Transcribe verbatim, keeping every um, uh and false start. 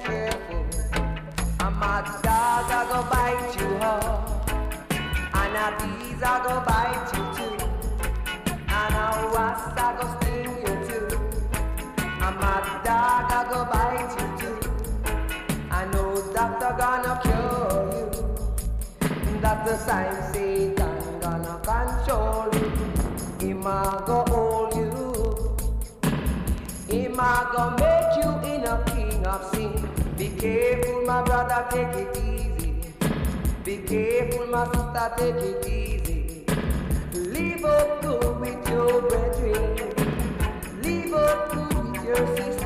careful. A mad dog a go bite you hard, and a bees a go bite you too, and a wasp a go sting you too. A mad dog a go bite you too. I know doctor gonna cure you. Doctor sign Satan gonna control you. Him a go hold you. Him a go make you in a king of sin. Be careful, my brother, take it easy. Be careful, my sister, take it easy. Live up good with your brethren. Live up good with your sister.